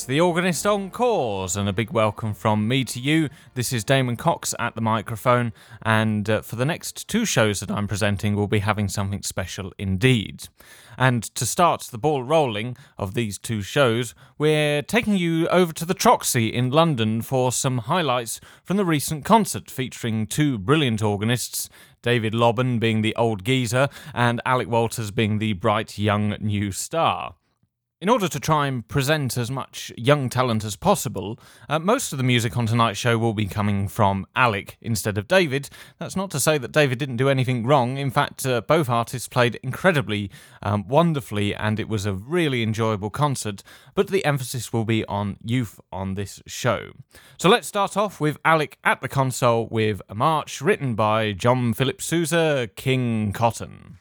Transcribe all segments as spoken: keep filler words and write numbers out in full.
It's The Organist Encores, and a big welcome from me to you. This is Damon Cox at the microphone, and uh, for the next two shows that I'm presenting, we'll be having something special indeed. And to start the ball rolling of these two shows, we're taking you over to the Troxy in London for some highlights from the recent concert featuring two brilliant organists, David Lobban being the old geezer and Alec Walters being the bright young new star. In order to try and present as much young talent as possible, uh, most of the music on tonight's show will be coming from Alec instead of David. That's not to say that David didn't do anything wrong. In fact, uh, both artists played incredibly um, wonderfully, and it was a really enjoyable concert, but the emphasis will be on youth on this show. So let's start off with Alec at the console with a march written by John Philip Sousa, King Cotton.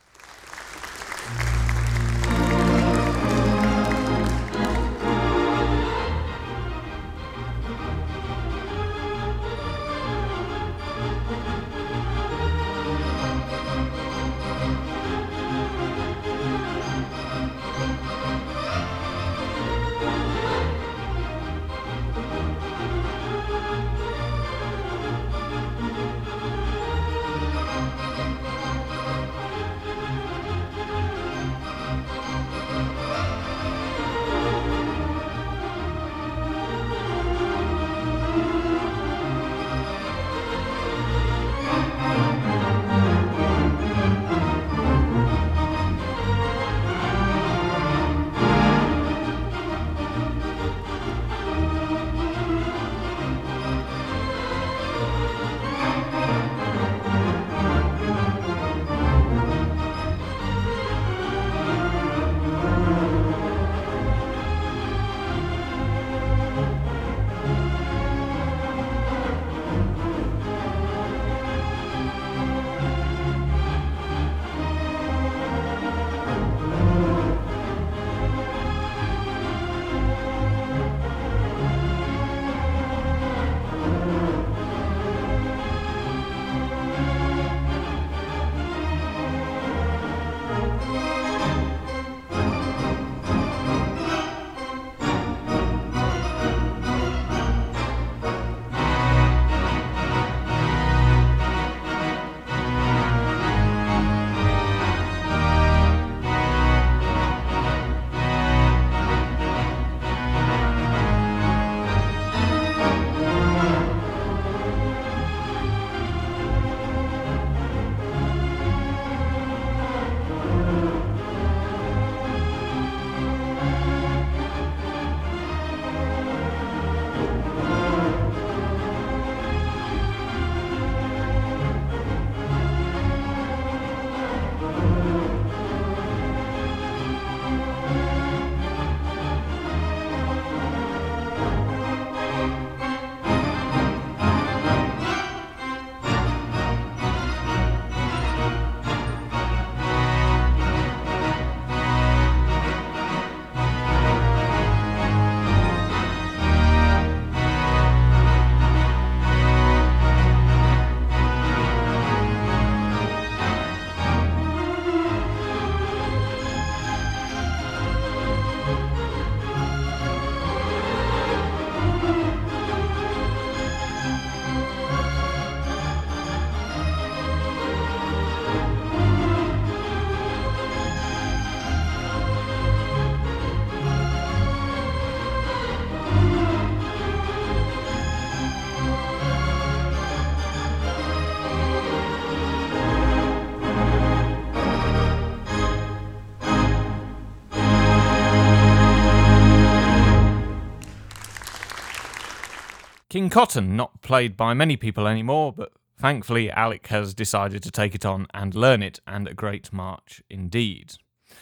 King Cotton, not played by many people anymore, but thankfully Alec has decided to take it on and learn it, and a great march indeed.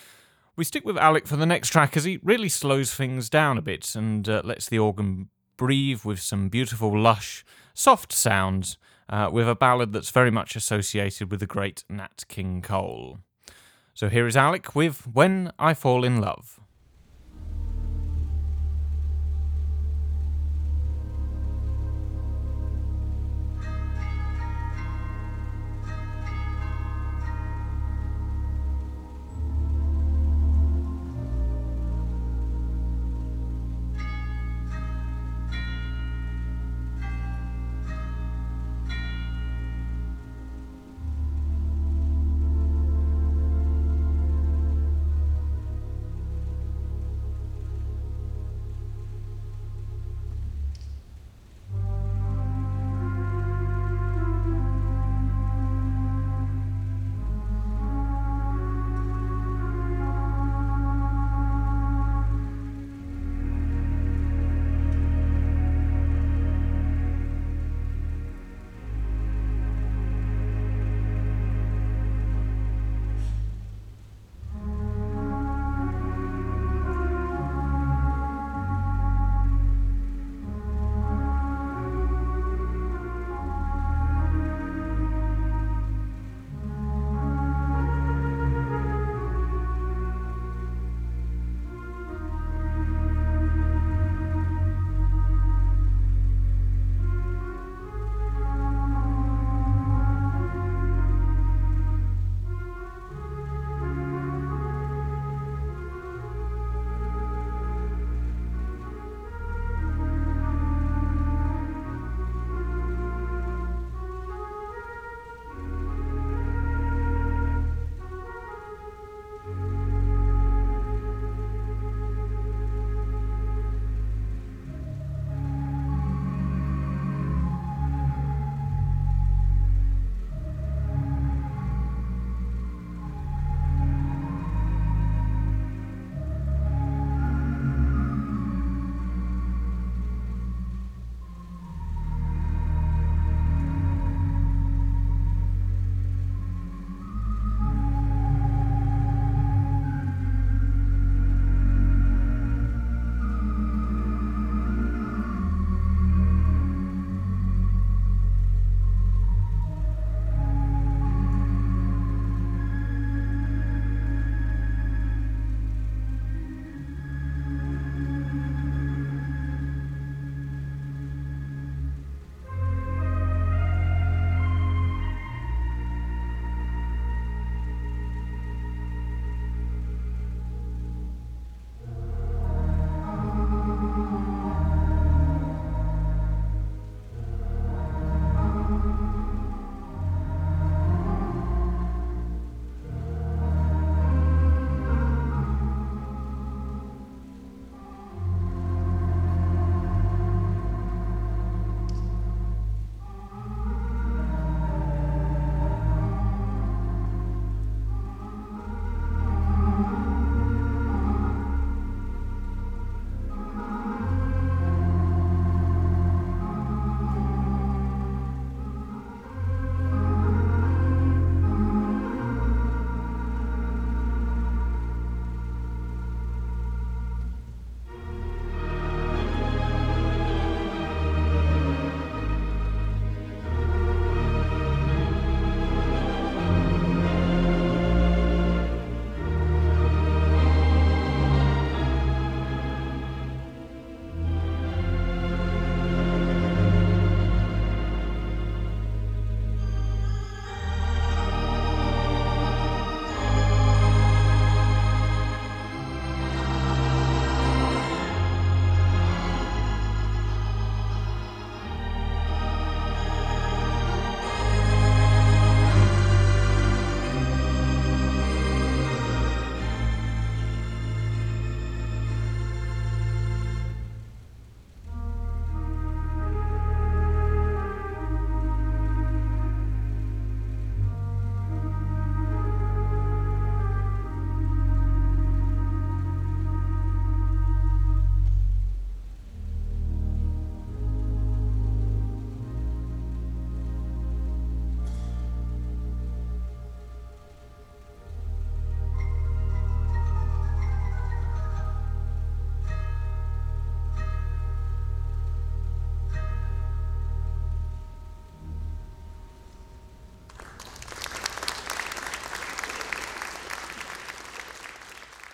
We stick with Alec for the next track as he really slows things down a bit and uh, lets the organ breathe with some beautiful, lush, soft sounds uh, with a ballad that's very much associated with the great Nat King Cole. So here is Alec with When I Fall in Love.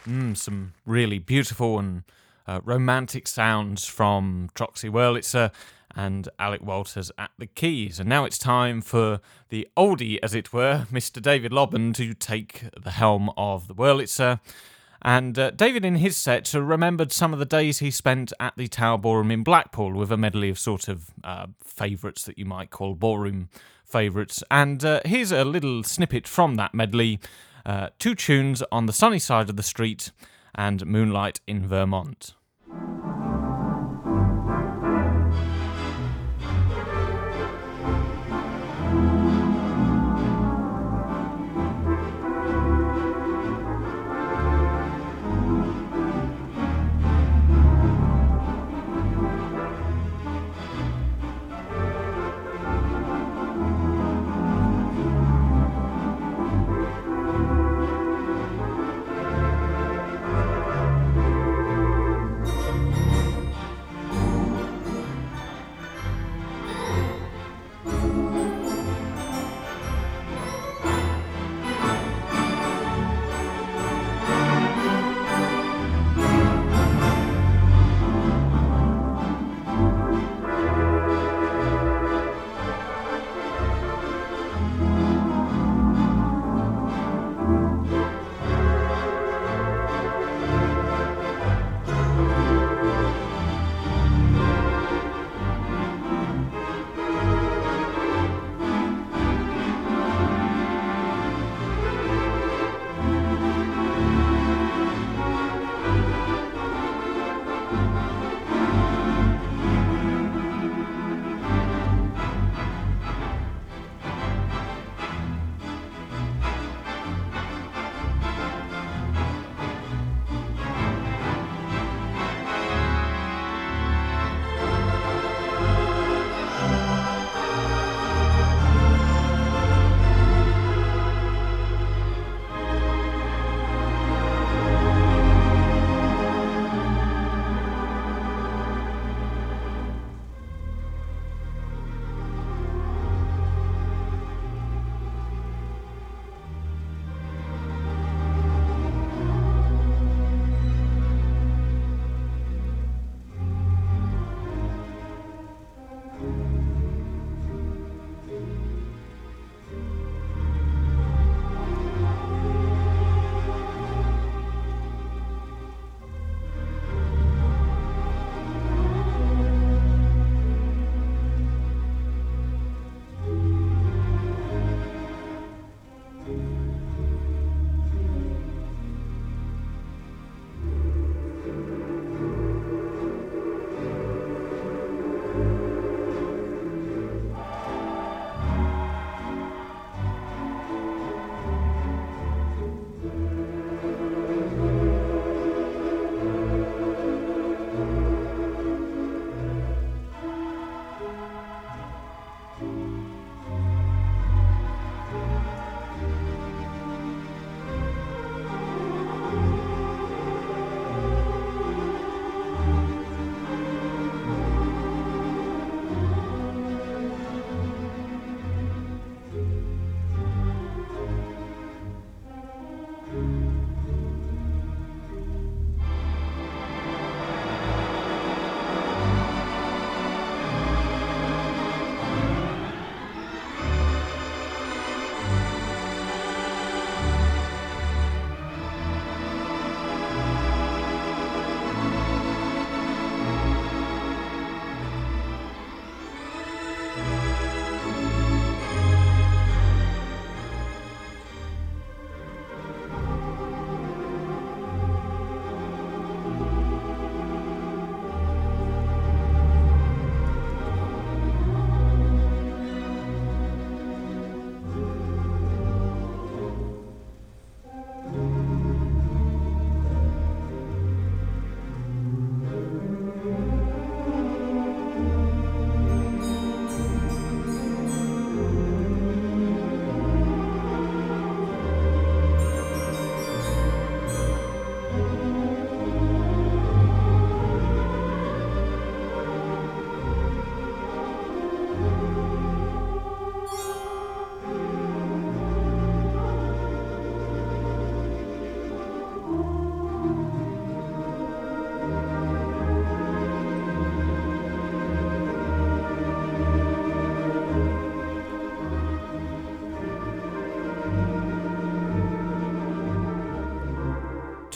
Mm, some really beautiful and uh, romantic sounds from Troxy Wurlitzer and Alec Walters at the keys. And now it's time for the oldie, as it were, Mister David Lobban, to take the helm of the Wurlitzer. And uh, David, in his set, remembered some of the days he spent at the Tower Ballroom in Blackpool with a medley of sort of uh, favourites that you might call ballroom favourites. And uh, here's a little snippet from that medley. Uh, two tunes, On the Sunny Side of the Street and Moonlight in Vermont.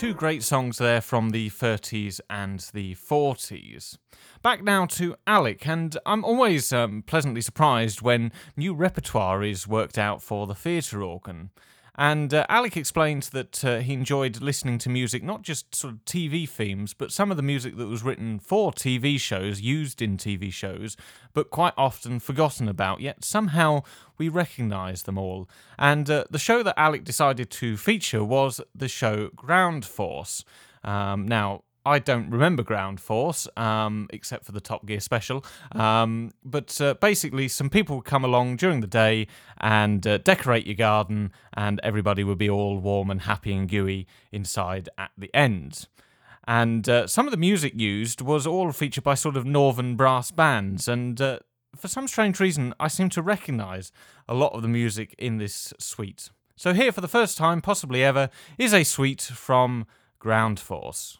Two great songs there from the thirties and the forties. Back now to Alec, and I'm always um, pleasantly surprised when new repertoire is worked out for the theatre organ. And uh, Alec explained that uh, he enjoyed listening to music, not just sort of T V themes, but some of the music that was written for T V shows, used in T V shows, but quite often forgotten about, yet somehow we recognise them all. And uh, the show that Alec decided to feature was the show Ground Force. Um, now, I don't remember Ground Force, um, except for the Top Gear special. Um, but uh, basically, some people would come along during the day and uh, decorate your garden, and everybody would be all warm and happy and gooey inside at the end. And uh, some of the music used was all featured by sort of northern brass bands, and uh, for some strange reason, I seem to recognise a lot of the music in this suite. So here, for the first time, possibly ever, is a suite from Ground Force.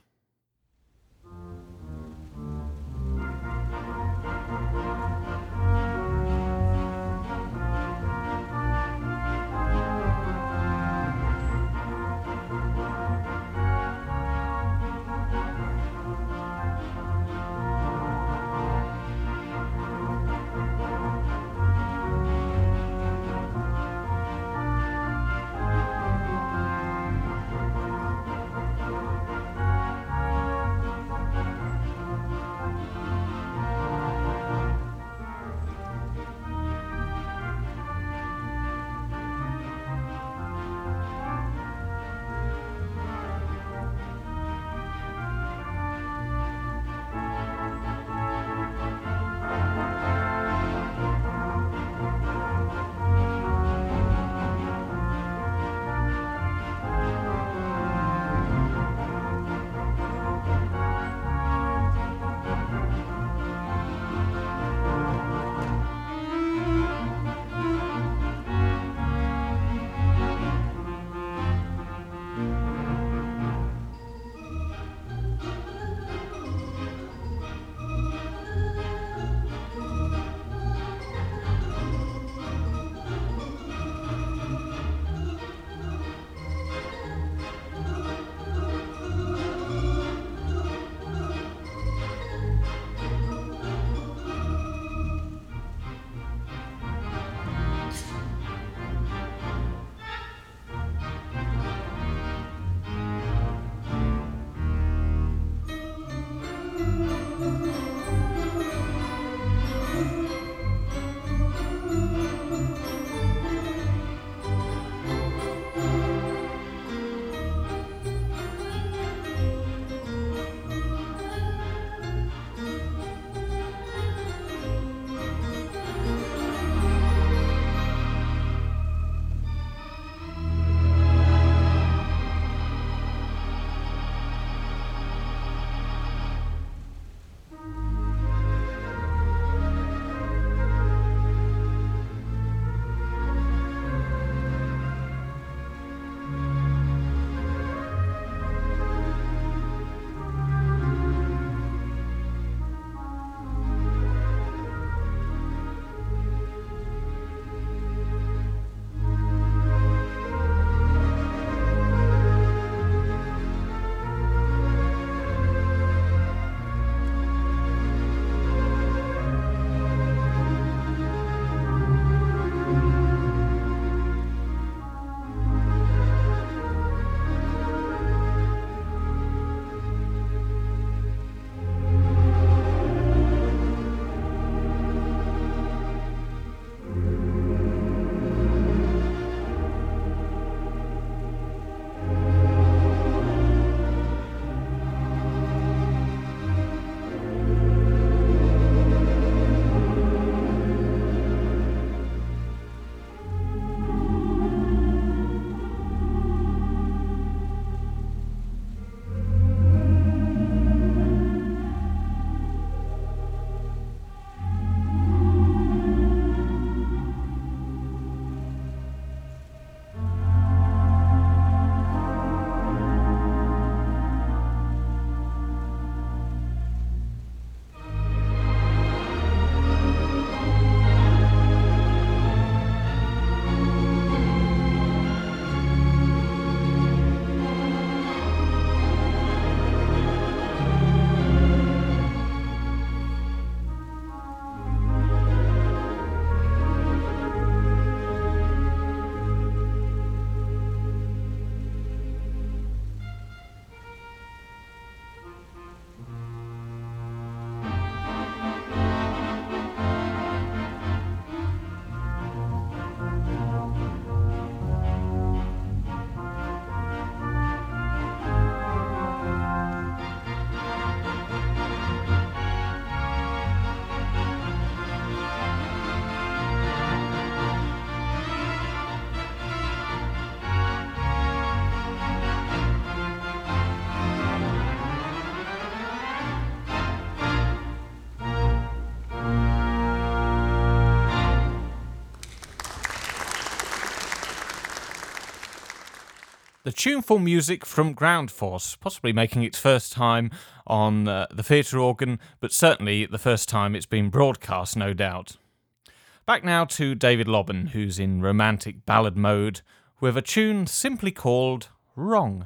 The tuneful music from Ground Force, possibly making its first time on uh, the theatre organ, but certainly the first time it's been broadcast, no doubt. Back now to David Lobban, who's in romantic ballad mode, with a tune simply called Wrong.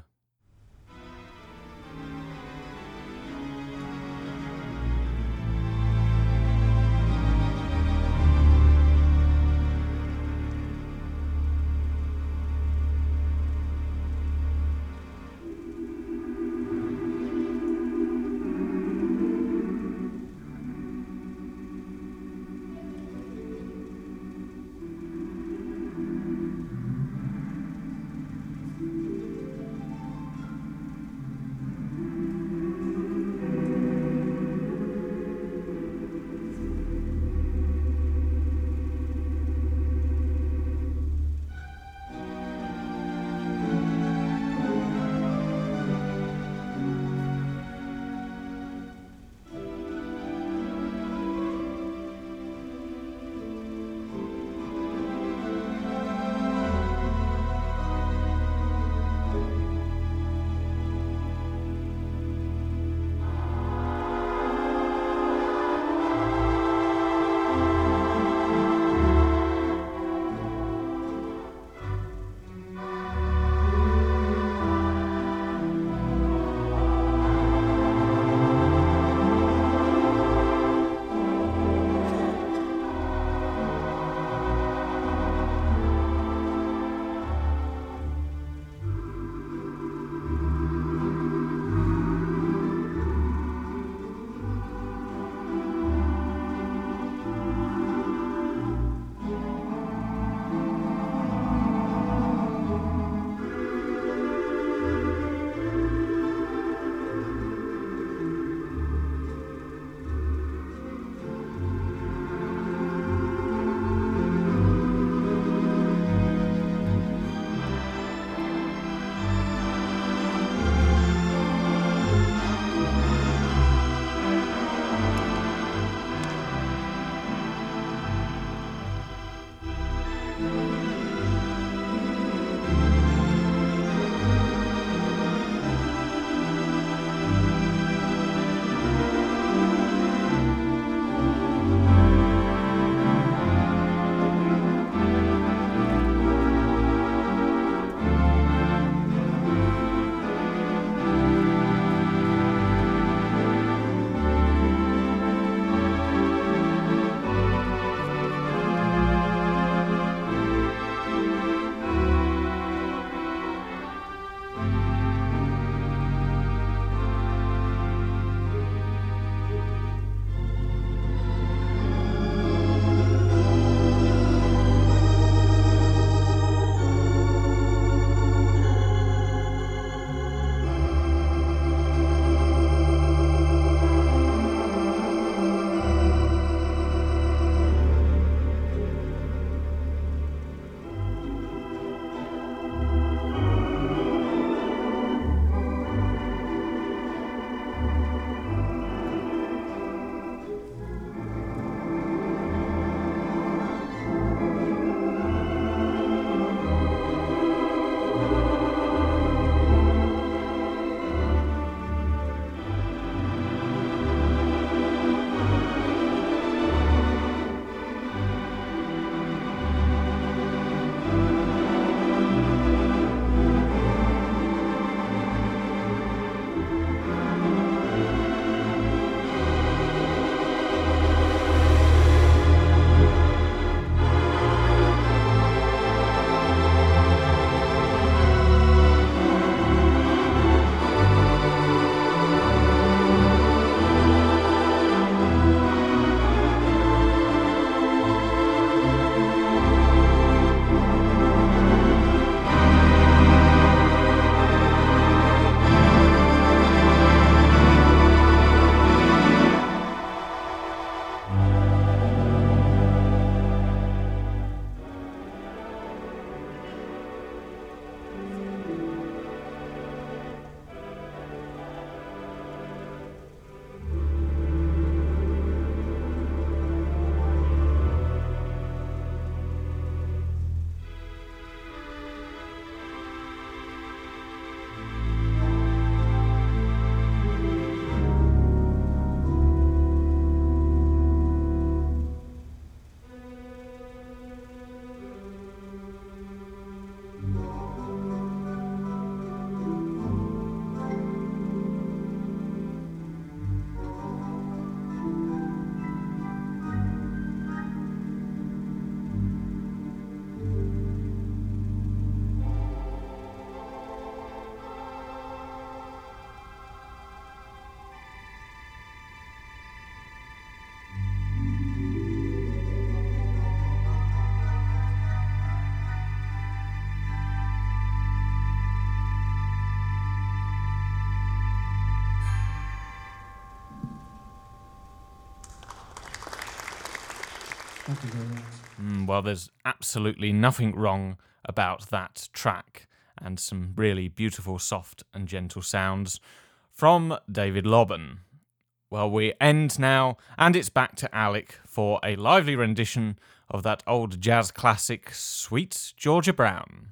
Thank you very much. Mm, well, there's absolutely nothing wrong about that track, and some really beautiful, soft and gentle sounds from David Lobban. Well, we end now, and it's back to Alec for a lively rendition of that old jazz classic, Sweet Georgia Brown.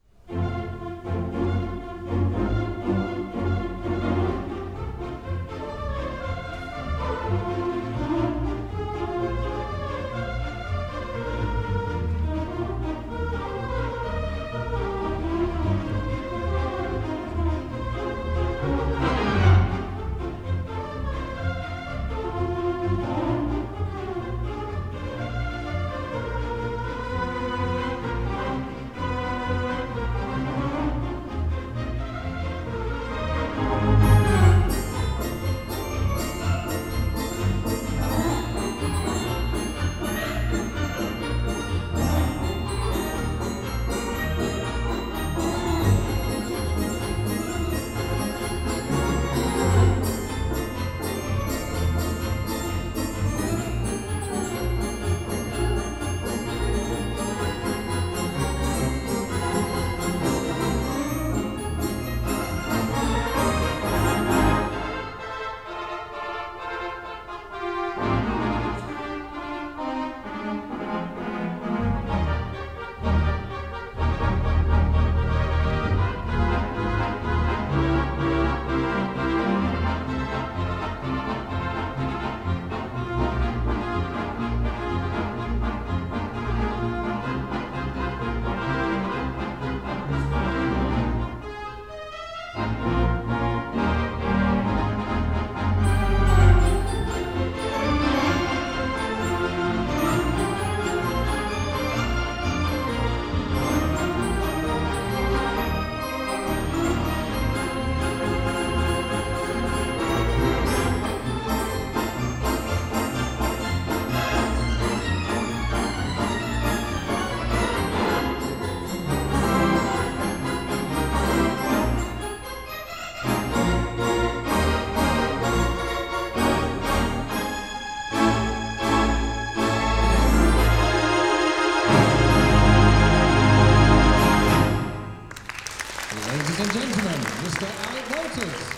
Ladies and gentlemen, Mister Alec Walters.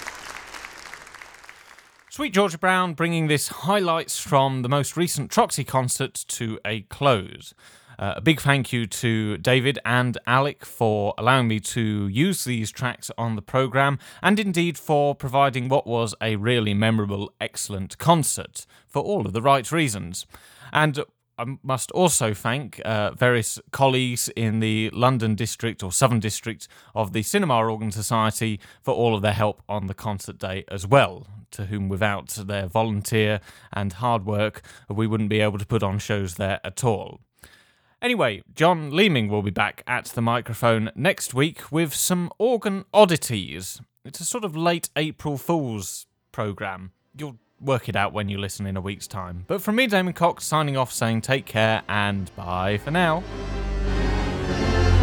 Sweet Georgia Brown bringing this highlights from the most recent Troxy concert to a close. Uh, a big thank you to David and Alec for allowing me to use these tracks on the programme, and indeed for providing what was a really memorable, excellent concert for all of the right reasons. And I must also thank uh, various colleagues in the London district or Southern district of the Cinema Organ Society for all of their help on the concert day as well, to whom without their volunteer and hard work we wouldn't be able to put on shows there at all. Anyway, John Leeming will be back at the microphone next week with some organ oddities. It's a sort of late April Fool's programme. You'll work it out when you listen in a week's time. But from me, Damon Cox, signing off saying take care and bye for now.